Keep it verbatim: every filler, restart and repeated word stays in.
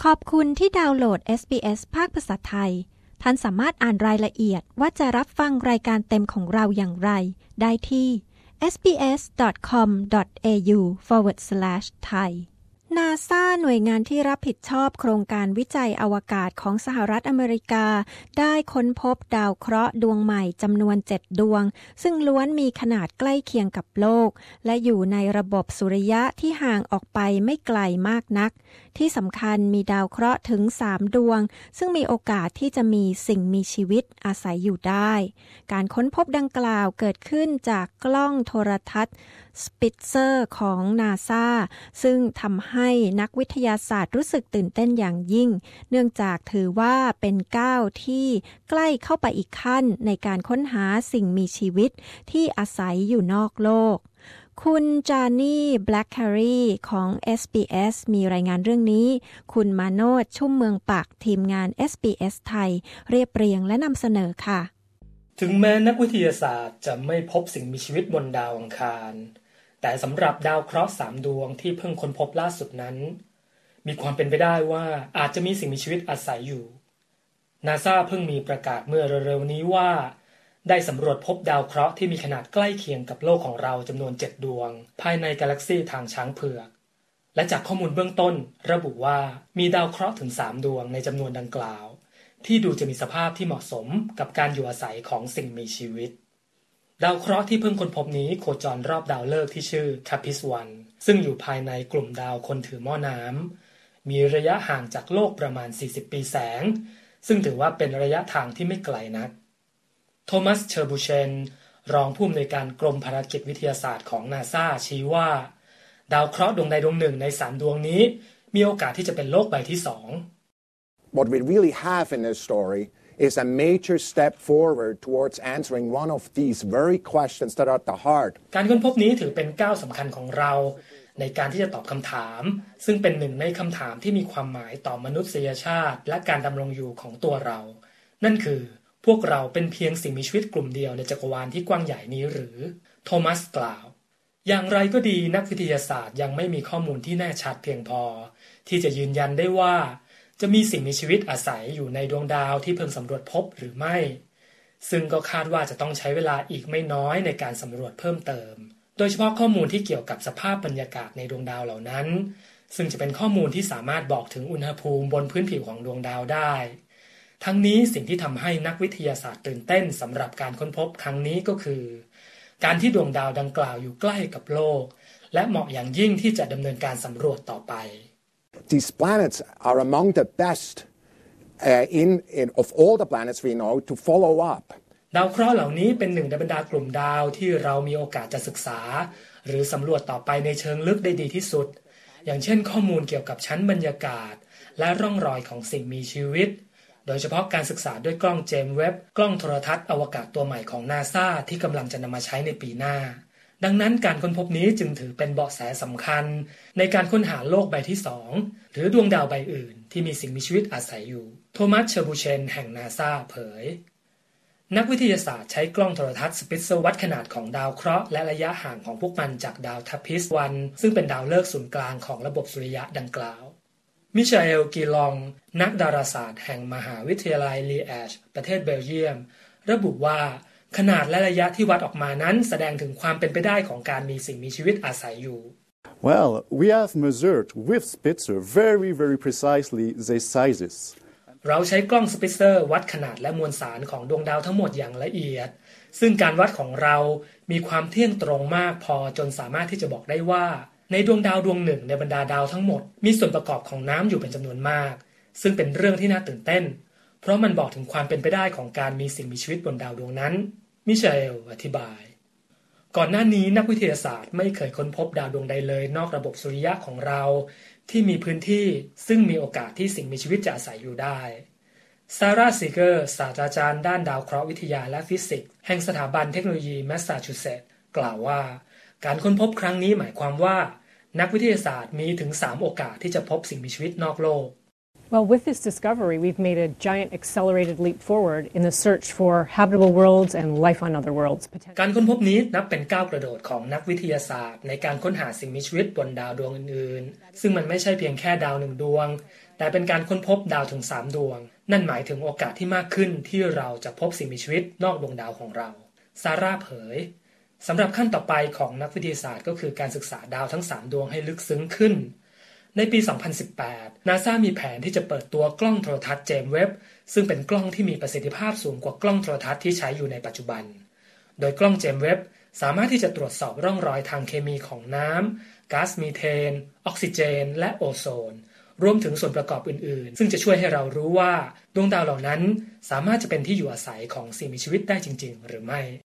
ขอบคุณที่ดาวน์โหลด เอส บี เอส ภาคภาษาไทยท่านสามารถอ่านรายละเอียดว่าจะรับฟังรายการเต็มของเราอย่างไรได้ที่ เอส บี เอส ดอท คอม ดอท เอ ยู สแลช ไทย นาซา หน่วยงานที่รับผิดชอบโครงการวิจัยอวกาศของสหรัฐอเมริกาได้ค้นพบดาวเคราะห์ดวงใหม่จำนวนเจ็ดดวงซึ่งล้วนมีขนาดใกล้เคียงกับโลกและอยู่ในระบบสุริยะที่ห่างออกไปไม่ไกลมากนักที่สำคัญมีดาวเคราะห์ถึงสามดวงซึ่งมีโอกาสที่จะมีสิ่งมีชีวิตอาศัยอยู่ได้การค้นพบดังกล่าวเกิดขึ้นจากกล้องโทรทัศน์สปิตเซอร์ของนาซาซึ่งทำให้นักวิทยาศาสตร์รู้สึกตื่นเต้นอย่างยิ่งเนื่องจากถือว่าเป็นก้าวที่ใกล้เข้าไปอีกขั้นในการค้นหาสิ่งมีชีวิตที่อาศัยอยู่นอกโลกคุณจานี่แบล็คแครีของ เอส บี เอส มีรายงานเรื่องนี้คุณมาโนชชุ่มเมืองปักทีมงาน เอส บี เอส ไทยเรียบเรียงและนำเสนอค่ะถึงแม้นักวิทยาศาสตร์จะไม่พบสิ่งมีชีวิตบนดาวอังคารแต่สำหรับดาวเคราะห์สามดวงที่เพิ่งค้นพบล่าสุดนั้นมีความเป็นไปได้ว่าอาจจะมีสิ่งมีชีวิตอาศัยอยู่ NASA เพิ่งมีประกาศเมื่อเร็วๆนี้ว่าได้สำรวจพบดาวเคราะห์ที่มีขนาดใกล้เคียงกับโลกของเราจำนวนเจ็ดดวงภายในกาแล็กซีทางช้างเผือกและจากข้อมูลเบื้องต้นระบุว่ามีดาวเคราะห์ถึงสามดวงในจำนวนดังกล่าวที่ดูจะมีสภาพที่เหมาะสมกับการอยู่อาศัยของสิ่งมีชีวิตดาวเคราะห์ที่เพิ่งค้นพบนี้โคจรรอบดาวฤกษ์ที่ชื่อ ทัพพิส วัน ซึ่งอยู่ภายในกลุ่มดาวคนถือหม้อน้ำมีระยะห่างจากโลกประมาณสี่สิบปีแสงซึ่งถือว่าเป็นระยะทางที่ไม่ไกลนักโทมัส เชอร์บูเชนรองผู้อำนวยการกรมภารกิจวิทยาศาสตร์ของ NASA ชี้ว่าดาวเคราะห์ดวงใดดวงหนึ่งในสามดวงนี้มีโอกาสที่จะเป็นโลกใบที่สอง What we really have in this story is a major step forward towards answering one of these very questions that are at the heart การค้นพบนี้ถือเป็นก้าวสำคัญของเราในการที่จะตอบคำถามซึ่งเป็นหนึ่งในคำถามที่มีความหมายต่อมนุษยชาติและการดำรงอยู่ของตัวเรานั่นคือพวกเราเป็นเพียงสิ่งมีชีวิตกลุ่มเดียวในจักรวาลที่กว้างใหญ่นี้หรือโทมัสกล่าวอย่างไรก็ดีนักวิทยาศาสตร์ยังไม่มีข้อมูลที่แน่ชัดเพียงพอที่จะยืนยันได้ว่าจะมีสิ่งมีชีวิตอาศัยอยู่ในดวงดาวที่เพิ่งสำรวจพบหรือไม่ซึ่งก็คาดว่าจะต้องใช้เวลาอีกไม่น้อยในการสำรวจเพิ่มเติมโดยเฉพาะข้อมูลที่เกี่ยวกับสภาพบรรยากาศในดวงดาวเหล่านั้นซึ่งจะเป็นข้อมูลที่สามารถบอกถึงอุณหภูมิบนพื้นผิวของดวงดาวได้ทั้งนี้สิ่งที่ทำให้นักวิทยาศาสตร์ตื่นเต้นสำหรับการค้นพบครั้งนี้ก็คือการที่ดวงดาวดังกล่าวอยู่ใกล้กับโลกและเหมาะอย่างยิ่งที่จะดำเนินการสำรวจต่อไป These planets are among the best uh, in, in of all the planets we know to follow up ดาวเคราะห์เหล่านี้เป็นหนึ่งในบรรดากลุ่มดาวที่เรามีโอกาสจะศึกษาหรือสำรวจต่อไปในเชิงลึกได้ดีที่สุดอย่างเช่นข้อมูลเกี่ยวกับชั้นบรรยากาศและร่องรอยของสิ่งมีชีวิตโดยเฉพาะการศึกษาด้วยกล้องเจมส์เว็บกล้องโทรทัศน์อวกาศตัวใหม่ของ NASA ที่กำลังจะนำมาใช้ในปีหน้าดังนั้นการค้นพบนี้จึงถือเป็นเบาะแสสำคัญในการค้นหาโลกใบที่สองหรือดวงดาวใบอื่นที่มีสิ่งมีชีวิตอาศัยอยู่โทมัส เชอร์บูเชนแห่ง NASA เผยนักวิทยาศาสตร์ใช้กล้องโทรทัศน์สปิตเซอร์วัดขนาดของดาวเคราะห์และระยะห่างของพวกมันจากดาวทัพพิส วันซึ่งเป็นดาวฤกษ์ศูนย์กลางของระบบสุริยะดังกล่าวมิชาเอล กีลองนักดาราศาสตร์แห่งมหาวิทยาลัยลีแอชประเทศเบลเยียมระบุว่าขนาดและระยะที่วัดออกมานั้นแสดงถึงความเป็นไปได้ของการมีสิ่งมีชีวิตอาศัยอยู่ Well, we have measured with Spitzer very, very precisely the sizes. เราใช้กล้องสปิตเซอร์วัดขนาดและมวลสารของดวงดาวทั้งหมดอย่างละเอียดซึ่งการวัดของเรามีความเที่ยงตรงมากพอจนสามารถที่จะบอกได้ว่าในดวงดาวดวงหนึ่งในบรรดาดาวทั้งหมดมีส่วนประกอบของน้ำอยู่เป็นจำนวนมากซึ่งเป็นเรื่องที่น่าตื่นเต้นเพราะมันบอกถึงความเป็นไปได้ของการมีสิ่งมีชีวิตบนดาวดวงนั้นมิชาเอลอธิบายก่อนหน้านี้นักวิทยาศาสตร์ไม่เคยค้นพบดาวดวงใดเลยนอกระบบสุริยะของเราที่มีพื้นที่ซึ่งมีโอกาสที่สิ่งมีชีวิตจะอาศัยอยู่ได้ซาร่า ซีเกอร์ศาสตราจารย์ด้านดาวเคราะห์วิทยาและฟิสิกส์แห่งสถาบันเทคโนโลยีแมสซาชูเซตส์กล่าวว่าการค้นพบครั้งนี้หมายความว่านักวิทยาศาสตร์มีถึงสามโอกาสที่จะพบสิ่งมีชีวิตนอกโลก Well, with this discovery, we've made a giant accelerated leap forward in the search for habitable worlds and life on other worlds. การค้นพบนี้นับเป็นก้าวกระโดดของนักวิทยาศาสตร์ในการค้นหาสิ่งมีชีวิตบนดาวดวงอื่นๆซึ่งมันไม่ใช่เพียงแค่ดาวหนึ่งดวงแต่เป็นการค้นพบดาวถึงสามดวงนั่นหมายถึงโอกาสที่มากขึ้นที่เราจะพบสิ่งมีชีวิตนอกดวงดาวของเราซาร่าเผยสำหรับขั้นต่อไปของนักวิทยาศาสตร์ก็คือการศึกษาดาวทั้งสามดวงให้ลึกซึ้งขึ้นในปี สองพันสิบแปด NASA มีแผนที่จะเปิดตัวกล้องโทรทัศน์เจมส์เว็บซึ่งเป็นกล้องที่มีประสิทธิภาพสูงกว่ากล้องโทรทัศน์ที่ใช้อยู่ในปัจจุบันโดยกล้องเจมส์เว็บสามารถที่จะตรวจสอบร่องรอยทางเคมีของน้ำก๊าซมีเทนออกซิเจนและโอโซนรวมถึงส่วนประกอบอื่นๆซึ่งจะช่วยให้เรารู้ว่าดวงดาวเหล่านั้นสามารถจะเป็นที่อยู่อาศัยของสิ่งมีชีวิตได้จริงๆหรือไม่